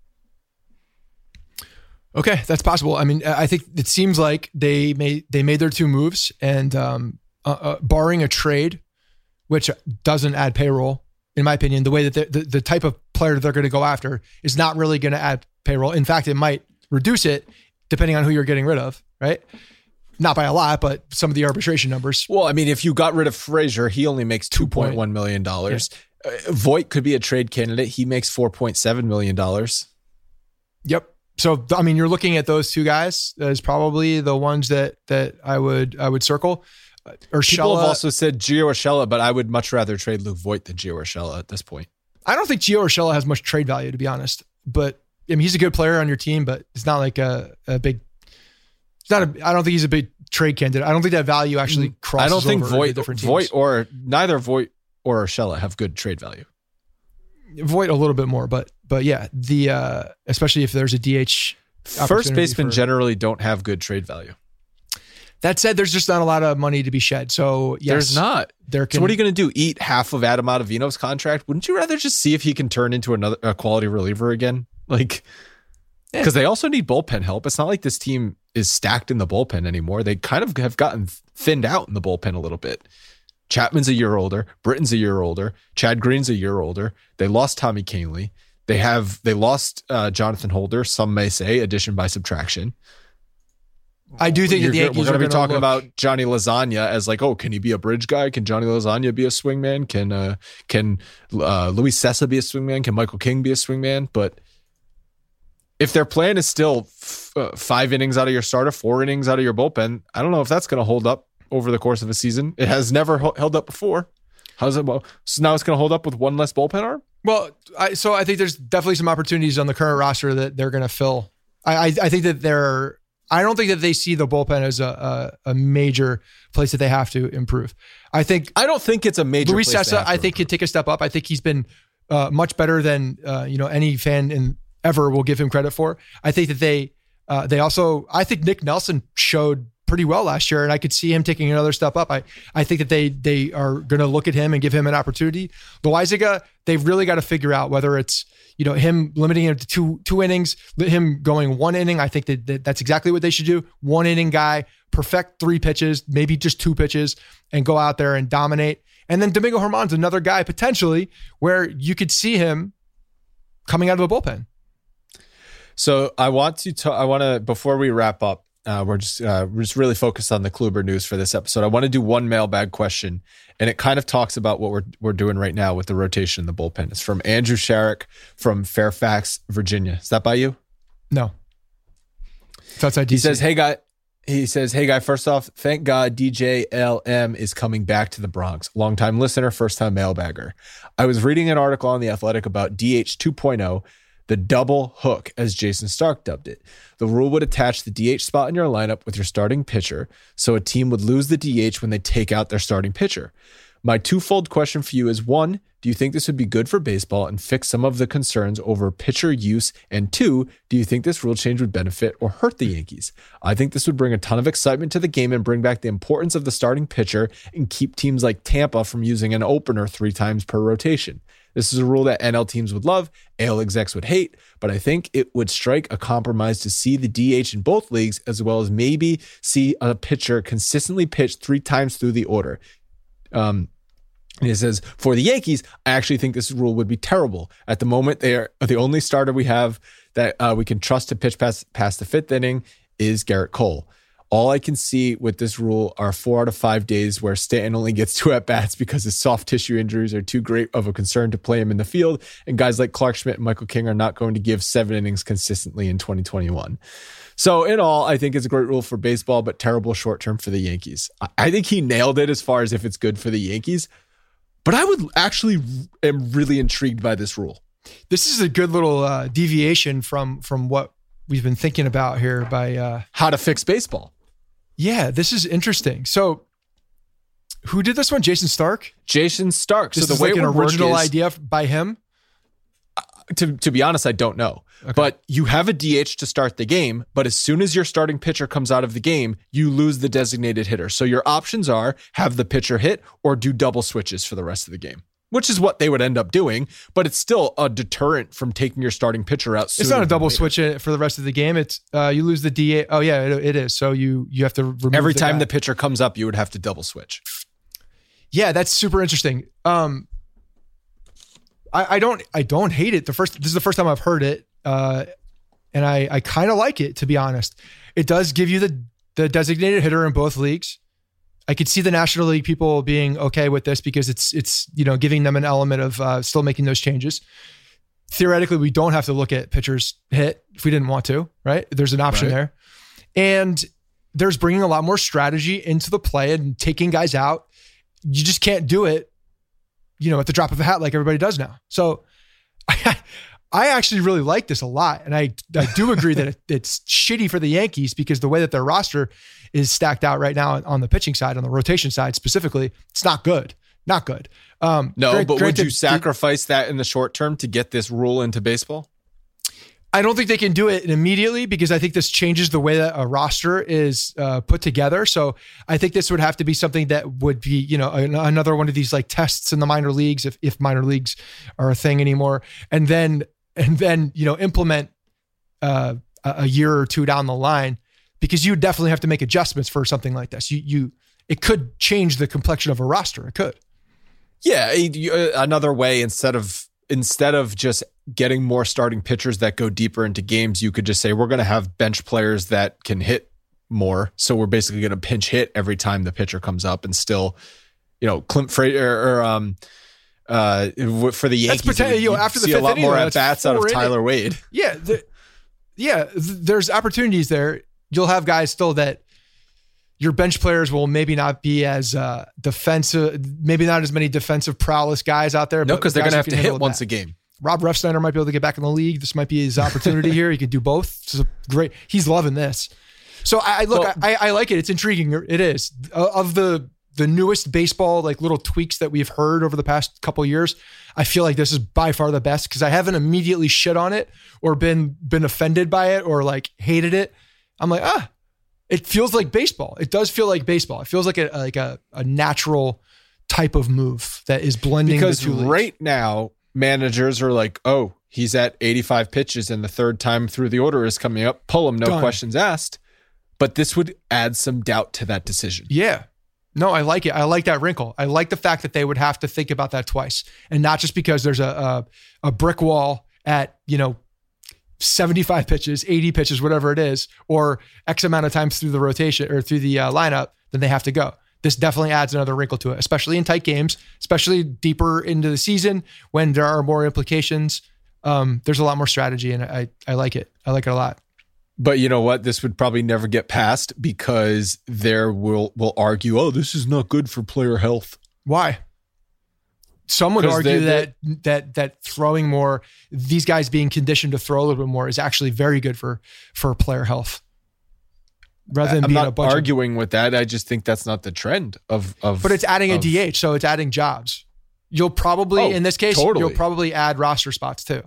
Okay, that's possible. I mean, I think it seems like they made their two moves, and barring a trade, which doesn't add payroll, in my opinion, the way that the type of player they're going to go after is not really going to add payroll. In fact, it might reduce it depending on who you're getting rid of, right? Not by a lot, but some of the arbitration numbers. Well, I mean, if you got rid of Frazier, he only makes $2.1 million. Yeah. Voit could be a trade candidate. He makes $4.7 million. Yep. So, I mean, you're looking at those two guys as probably the ones that I would circle. Urshela. People have also said Gio Urshela, but I would much rather trade Luke Voit than Gio Urshela at this point. I don't think Gio Urshela has much trade value, to be honest. But I mean, he's a good player on your team, but it's not like a big. I don't think he's a big trade candidate. I don't think that value actually crosses. I don't think Voit or neither Voit or Urshela have good trade value. Voit a little bit more, but yeah, especially if there's a DH. First basemen generally don't have good trade value. That said, there's just not a lot of money to be shed. So yes, there's not. So what are you going to do? Eat half of Adam Ottaviano's contract? Wouldn't you rather just see if he can turn into a quality reliever again? Like, because they also need bullpen help. It's not like this team is stacked in the bullpen anymore. They kind of have gotten thinned out in the bullpen a little bit. Chapman's a year older. Britton's a year older. Chad Green's a year older. They lost Tommy Kahnle. They lost Jonathan Holder. Some may say addition by subtraction. I do think that the Yankees are going to be talking about Johnny Lasagna as like, oh, can he be a bridge guy? Can Johnny Lasagna be a swingman? Can Luis Cessa be a swingman? Can Michael King be a swingman? But if their plan is still 5 innings out of your starter, 4 innings out of your bullpen, I don't know if that's going to hold up over the course of a season. It has never held up before. How's it? So now it's going to hold up with one less bullpen arm? Well, I think there's definitely some opportunities on the current roster that they're going to fill. I think that I don't think that they see the bullpen as a major place that they have to improve. I don't think it's a major. Luis Cessa, I think, can take a step up. I think he's been much better than any fan ever will give him credit for. I think that they also. I think Nick Nelson showed pretty well last year, and I could see him taking another step up. I think that they are going to look at him and give him an opportunity. Loaizaga, they've really got to figure out whether it's him limiting him to two innings, him going one inning. I think that's exactly what they should do. One inning guy, perfect 3 pitches, maybe just 2 pitches, and go out there and dominate. And then Domingo Germán's another guy potentially where you could see him coming out of the bullpen. So I want to before we wrap up, we're just really focused on the Kluber news for this episode. I want to do one mailbag question, and it kind of talks about what we're doing right now with the rotation in the bullpen. It's from Andrew Sharrock from Fairfax, Virginia. Is that by you? No. It's outside DC. He says, hey guy, first off, thank God DJ LM is coming back to the Bronx. Longtime listener, first time mailbagger. I was reading an article on The Athletic about DH 2.0, the double hook, as Jason Stark dubbed it. The rule would attach the DH spot in your lineup with your starting pitcher, so a team would lose the DH when they take out their starting pitcher. My twofold question for you is, 1, do you think this would be good for baseball and fix some of the concerns over pitcher use? And 2, do you think this rule change would benefit or hurt the Yankees? I think this would bring a ton of excitement to the game and bring back the importance of the starting pitcher and keep teams like Tampa from using an opener 3 times per rotation. This is a rule that NL teams would love, AL execs would hate, but I think it would strike a compromise to see the DH in both leagues, as well as maybe see a pitcher consistently pitch 3 times through the order. And it says, for the Yankees, I actually think this rule would be terrible. At the moment, they are the only starter we have that we can trust to pitch past the 5th inning is Garrett Cole. All I can see with this rule are 4 out of 5 days where Stanton only gets 2 at-bats because his soft tissue injuries are too great of a concern to play him in the field, and guys like Clark Schmidt and Michael King are not going to give 7 innings consistently in 2021. So in all, I think it's a great rule for baseball, but terrible short-term for the Yankees. I think he nailed it as far as if it's good for the Yankees, but I would actually am really intrigued by this rule. This is a good little deviation from what we've been thinking about here by how to fix baseball. Yeah, this is interesting. So who did this one? Jason Stark? Jason Stark. This so the is way like an it would original work is, idea by him? To be honest, I don't know. Okay. But you have a DH to start the game, but as soon as your starting pitcher comes out of the game, you lose the designated hitter. So your options are have the pitcher hit or do double switches for the rest of the game, which is what they would end up doing, but it's still a deterrent from taking your starting pitcher out. It's not a double switch for the rest of the game. It's you lose the DH. Oh yeah, it is. So you have to remove every time the pitcher comes up, you would have to double switch. Yeah, that's super interesting. I don't hate it. This is the first time I've heard it, and I kind of like it, to be honest. It does give you the designated hitter in both leagues. I could see the National League people being okay with this because it's giving them an element of still making those changes. Theoretically, we don't have to look at pitchers hit if we didn't want to, right? There's an option there. And there's bringing a lot more strategy into the play and taking guys out. You just can't do it, at the drop of a hat like everybody does now. So I actually really like this a lot. And I do agree that it's shitty for the Yankees because the way that their roster is stacked out right now on the pitching side, on the rotation side specifically, it's not good. Not good. Would you sacrifice that in the short term to get this rule into baseball? I don't think they can do it immediately because I think this changes the way that a roster is put together. So I think this would have to be something that would be, another one of these like tests in the minor leagues, if minor leagues are a thing anymore, and then implement a year or two down the line, because you definitely have to make adjustments for something like this. It could change the complexion of a roster. It could. Yeah, another way instead of just getting more starting pitchers that go deeper into games, you could just say we're going to have bench players that can hit more. So we're basically going to pinch hit every time the pitcher comes up, and still, Clint Frazier for the Yankees, after the see fifth a lot inning, more at bats out of Tyler Wade. Yeah, there's opportunities there. You'll have guys still that your bench players will maybe not be as defensive, maybe not as many defensive prowess guys out there. No, because they're going to have to hit once a a game. Rob Refsnyder might be able to get back in the league. This might be his opportunity here. He could do both. It's great. He's loving this. So I like it. It's intriguing. It is. Of the newest baseball, like little tweaks that we've heard over the past couple of years, I feel like this is by far the best because I haven't immediately shit on it or been offended by it or like hated it. I'm like, it feels like baseball. It does feel like baseball. It feels like a natural type of move that is blending the two leagues. Right now, managers are like, oh, he's at 85 pitches and the third time through the order is coming up. Pull him, no questions asked. But this would add some doubt to that decision. Yeah. No, I like it. I like that wrinkle. I like the fact that they would have to think about that twice. And not just because there's a brick wall at, 75 pitches, 80 pitches, whatever it is, or X amount of times through the rotation or through the lineup, then they have to go. This definitely adds another wrinkle to it, especially in tight games, especially deeper into the season when there are more implications. There's a lot more strategy, and I like it. I like it a lot. But you know what? This would probably never get passed because there will argue, oh, this is not good for player health. Why? Some would argue that throwing more, these guys being conditioned to throw a little bit more is actually very good for player health. Rather than I'm being not a bunch arguing with that. I just think that's not the trend of. But it's adding a DH, so it's adding jobs. You'll probably, in this case, you'll probably add roster spots too.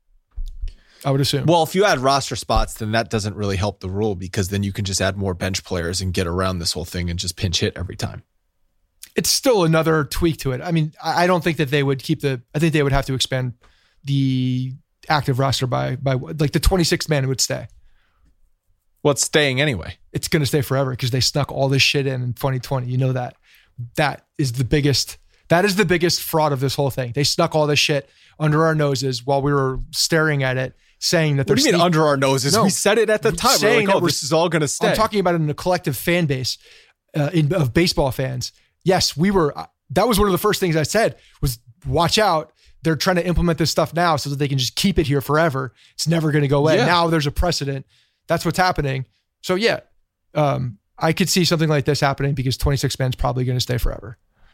I would assume. Well, if you add roster spots, then that doesn't really help the rule because then you can just add more bench players and get around this whole thing and just pinch hit every time. It's still another tweak to it. I mean, I don't think that they would keep I think they would have to expand the active roster by like the 26th man would stay. Well, it's staying anyway. It's going to stay forever because they snuck all this shit in 2020. You know that. That is the biggest fraud of this whole thing. They snuck all this shit under our noses while we were staring at it, saying that. What do you mean under our noses? No, we said it at the time. We're like, oh, this is all going to stay. I'm talking about it in a collective fan base of baseball fans. Yes, we were. That was one of the first things I said was, watch out. They're trying to implement this stuff now so that they can just keep it here forever. It's never going to go away. Yeah. Now there's a precedent. That's what's happening. So yeah, I could see something like this happening because 26 man's probably going to stay forever.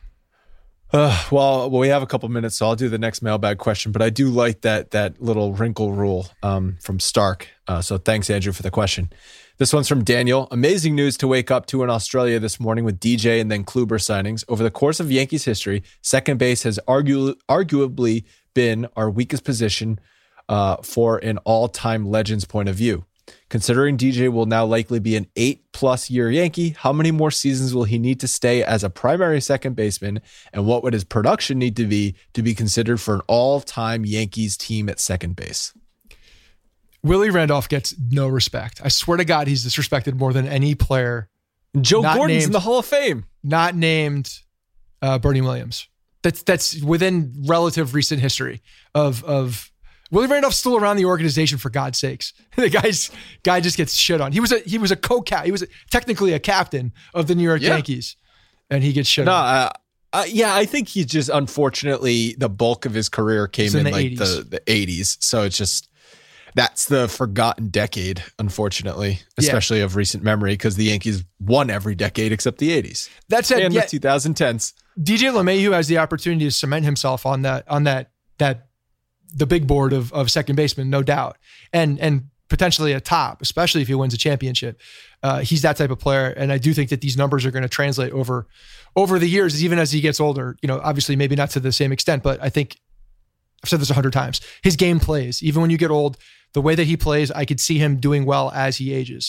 Well, we have a couple minutes, so I'll do the next mailbag question. But I do like that little wrinkle rule from Stark. So thanks, Andrew, for the question. This one's from Daniel. Amazing news to wake up to in Australia this morning with DJ and then Kluber signings. Over the course of Yankees history, second base has arguably been our weakest position for an all-time Legends point of view. Considering DJ will now likely be an 8+ year Yankee, how many more seasons will he need to stay as a primary second baseman? And what would his production need to be considered for an all-time Yankees team at second base? Willie Randolph gets no respect. I swear to God, he's disrespected more than any player. Joe Gordon's in the Hall of Fame. Not named Bernie Williams. That's within relative recent history of Willie Randolph's still around the organization, for God's sakes. The guy just gets shit on. He was a co-captain. He was technically a captain of the New York Yankees, and he gets shit on. I think he just, unfortunately, the bulk of his career came in like 80s. the 80s. So it's just, that's the forgotten decade, unfortunately, especially of recent memory, because the Yankees won every decade except the 80s. That said, and the 2010s. DJ LeMahieu has the opportunity to cement himself on that the big board of second baseman, no doubt, and potentially a top, especially if he wins a championship. He's that type of player, and I do think that these numbers are going to translate over the years, even as he gets older. Obviously, maybe not to the same extent, but I think I've said this 100 times. His game plays, even when you get old. The way that he plays, I could see him doing well as he ages.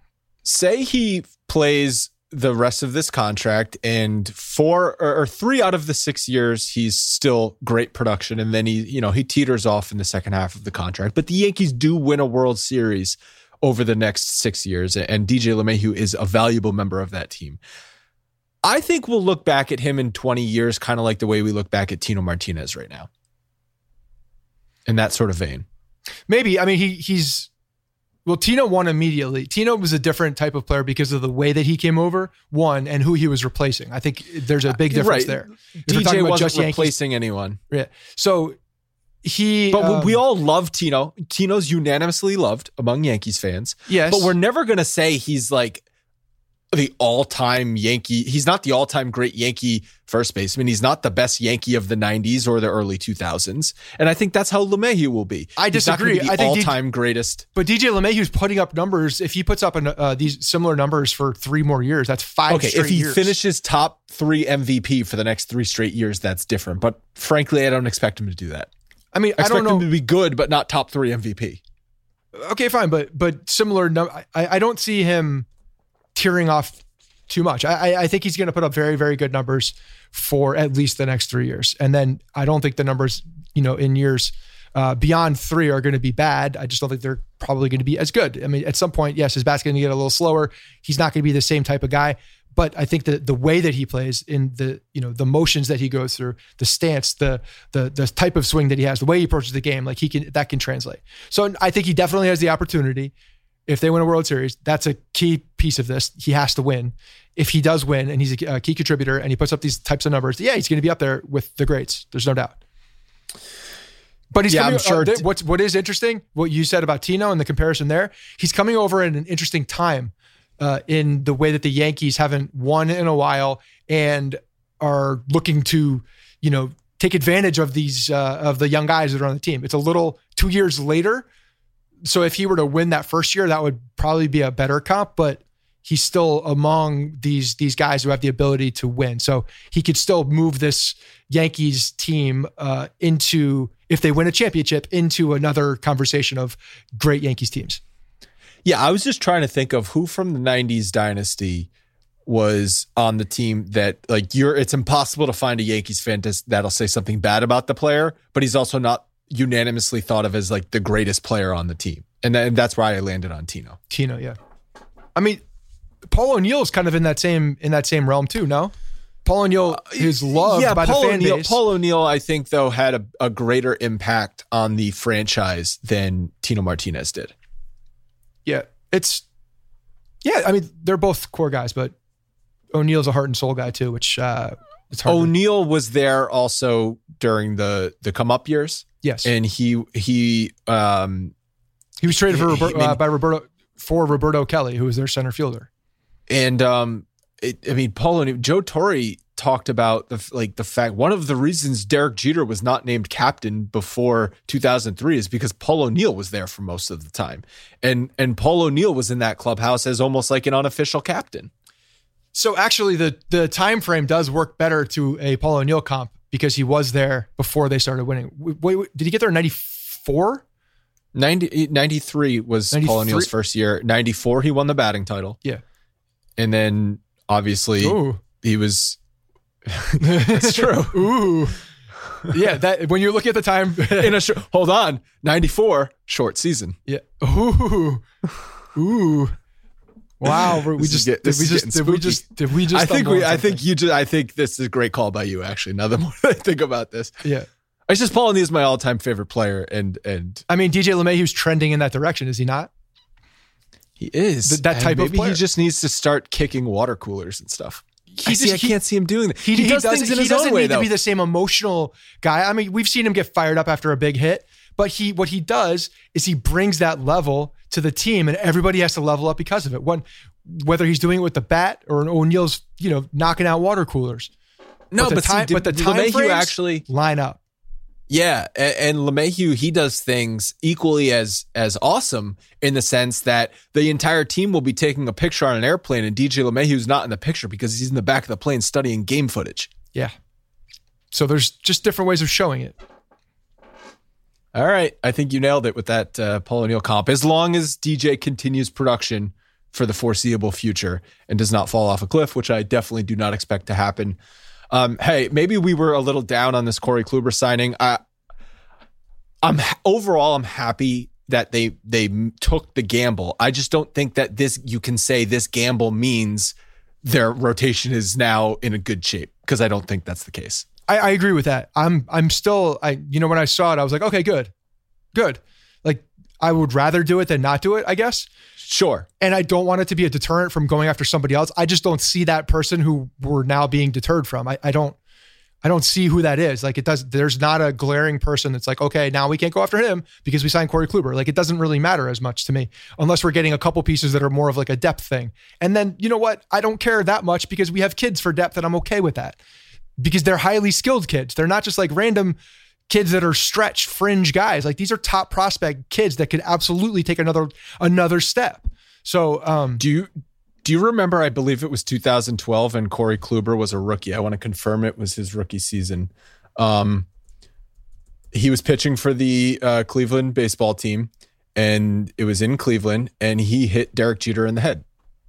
Say he plays the rest of this contract, and 4 or 3 out of the 6 years he's still great production, and then he teeters off in the second half of the contract. But the Yankees do win a World Series over the next 6 years, and DJ LeMahieu is a valuable member of that team. I think we'll look back at him in 20 years kind of like the way we look back at Tino Martinez right now, in that sort of vein. Maybe. I mean, Tino won immediately. Tino was a different type of player because of the way that he came over, and who he was replacing. I think there's a big difference there. DJ wasn't replacing anyone. Yeah. So But we all love Tino. Tino's unanimously loved among Yankees fans. Yes. But we're never going to say he's like the all-time Yankee. He's not the all-time great Yankee first baseman. He's not the best Yankee of the 90s or the early 2000s. And I think that's how LeMahieu will be. I disagree. He's not the all-time greatest. But DJ LeMahieu's putting up numbers. If he puts up these similar numbers for 3 more years, that's 5 straight years. If he finishes top 3 MVP for the next 3 straight years, that's different. But frankly, I don't expect him to do that. I mean, I don't know. Him to be good, but not top 3 MVP. Okay, fine. But similar. I don't see him tearing off too much. I think he's going to put up very, very good numbers for at least the next 3 years. And then I don't think the numbers, in years beyond 3 are going to be bad. I just don't think they're probably going to be as good. I mean, at some point, yes, his bat's going to get a little slower. He's not going to be the same type of guy. But I think that the way that he plays, in the motions that he goes through, the stance, the type of swing that he has, the way he approaches the game, that can translate. So I think he definitely has the opportunity. If they win a World Series, that's a key piece of this. He has to win. If he does win and he's a key contributor and he puts up these types of numbers, yeah, he's going to be up there with the greats. There's no doubt. But he's coming, I'm sure. What is interesting, what you said about Tino and the comparison there, he's coming over at an interesting time in the way that the Yankees haven't won in a while and are looking to, take advantage of these of the young guys that are on the team. It's a little 2 years later. So if he were to win that first year, that would probably be a better comp, but he's still among these guys who have the ability to win. So he could still move this Yankees team into, if they win a championship, into another conversation of great Yankees teams. Yeah, I was just trying to think of who from the 90s dynasty was on the team that it's impossible to find a Yankees fan that'll say something bad about the player, but he's also not unanimously thought of as the greatest player on the team. And that's why I landed on Tino. Tino, yeah. I mean, Paul O'Neill is kind of in that same realm too, no? Paul O'Neill is loved by the fan base. Paul O'Neill, I think, though, had a greater impact on the franchise than Tino Martinez did. Yeah, I mean, they're both core guys, but O'Neill's a heart and soul guy too, which it's hard. O'Neill was there also during the come up years. Yes, and he was traded for Roberto Kelly, who was their center fielder. And Paul O'Neill, Joe Torre talked about the fact one of the reasons Derek Jeter was not named captain before 2003 is because Paul O'Neill was there for most of the time, and Paul O'Neill was in that clubhouse as almost like an unofficial captain. So actually, the time frame does work better to a Paul O'Neill comp because he was there before they started winning. Wait, did he get there in 94? 93 was 93? Paul O'Neill's first year. 94, he won the batting title. Yeah. And then obviously he was, that's true. Ooh. Yeah. That when you look at the time hold on, 94 short season. Yeah. Ooh. Wow. I think this is a great call by you, actually, now the more I think about this. Yeah. It's just Paul O'Neill's my all-time favorite player. And I mean, DJ LeMahieu's trending in that direction, is he not? He is. That type of player. He just needs to start kicking water coolers and stuff. I can't see him doing that. He does things in his own way, though. He doesn't need to be the same emotional guy. I mean, we've seen him get fired up after a big hit, but what he does is he brings that level to the team, and everybody has to level up because of it. Whether he's doing it with the bat or O'Neill's, knocking out water coolers. No, but the time frames actually line up. Yeah, and LeMahieu, he does things equally as awesome in the sense that the entire team will be taking a picture on an airplane and DJ LeMahieu's not in the picture because he's in the back of the plane studying game footage. Yeah. So there's just different ways of showing it. All right. I think you nailed it with that Paul O'Neill comp. As long as DJ continues production for the foreseeable future and does not fall off a cliff, which I definitely do not expect to happen. Hey, maybe we were a little down on this Corey Kluber signing. I'm happy that they took the gamble. I just don't think that you can say this gamble means their rotation is now in a good shape, because I don't think that's the case. I agree with that. I'm still, when I saw it, I was like, okay, good. Like, I would rather do it than not do it, I guess. Sure. And I don't want it to be a deterrent from going after somebody else. I just don't see that person who we're now being deterred from. I don't I don't see who that is. Like there's not a glaring person that's like, okay, now we can't go after him because we signed Corey Kluber. Like it doesn't really matter as much to me unless we're getting a couple pieces that are more of like a depth thing. And then, you know what? I don't care that much because we have kids for depth and I'm okay with that because they're highly skilled kids. They're not just like random kids that are stretch fringe guys. Like these are top prospect kids that could absolutely take another step. So, do you remember, I believe it was 2012 and Corey Kluber was a rookie. I want to confirm it was his rookie season. He was pitching for the Cleveland baseball team and it was in Cleveland and he hit Derek Jeter in the head.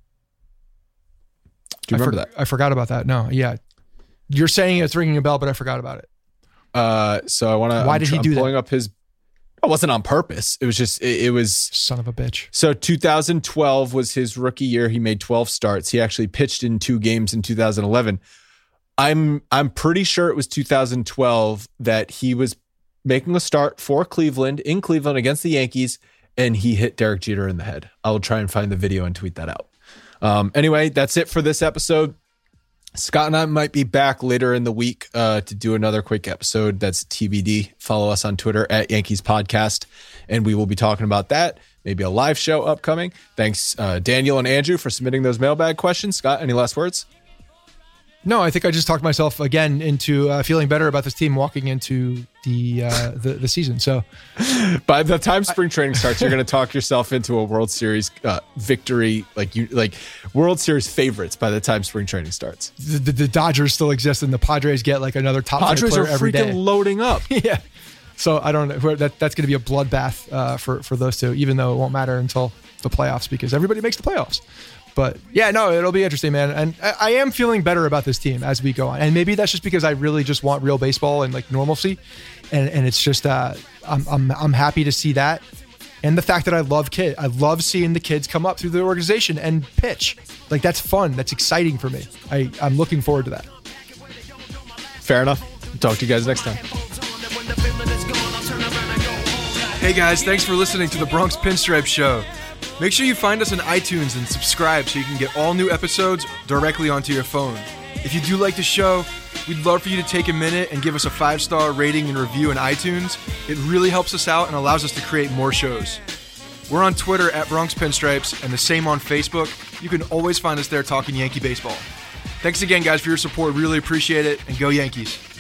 Do you remember that? I forgot about that. No. Yeah. You're saying it's ringing a bell, but I forgot about it. So I want to, why did he do pulling that? up his, it wasn't on purpose. It was just, it was son of a bitch. So 2012 was his rookie year. He made 12 starts. He actually pitched in 2 games in 2011. I'm pretty sure it was 2012 that he was making a start for Cleveland in Cleveland against the Yankees and he hit Derek Jeter in the head. I will try and find the video and tweet that out. Anyway, that's it for this episode. Scott and I might be back later in the week to do another quick episode. That's TBD. Follow us on Twitter at Yankees Podcast, and we will be talking about that. Maybe a live show upcoming. Thanks, Daniel and Andrew, for submitting those mailbag questions. Scott, any last words? No, I think I just talked myself again into feeling better about this team walking into the season. So by the time spring training starts, you're going to talk yourself into a World Series victory, like World Series favorites by the time spring training starts. The Dodgers still exist, and the Padres get like another top Padres player every day. Padres are freaking loading up. Yeah. So I don't know. That's going to be a bloodbath for those two, even though it won't matter until the playoffs because everybody makes the playoffs. But yeah, no, it'll be interesting, man. And I am feeling better about this team as we go on. And maybe that's just because I really just want real baseball and like normalcy. And it's just, I'm happy to see that. And the fact that I love seeing the kids come up through the organization and pitch. Like that's fun. That's exciting for me. I'm looking forward to that. Fair enough. Talk to you guys next time. Hey guys, thanks for listening to the Bronx Pinstripe Show. Make sure you find us on iTunes and subscribe so you can get all new episodes directly onto your phone. If you do like the show, we'd love for you to take a minute and give us a 5-star rating and review in iTunes. It really helps us out and allows us to create more shows. We're on Twitter at Bronx Pinstripes and the same on Facebook. You can always find us there talking Yankee baseball. Thanks again, guys, for your support. Really appreciate it, and go Yankees.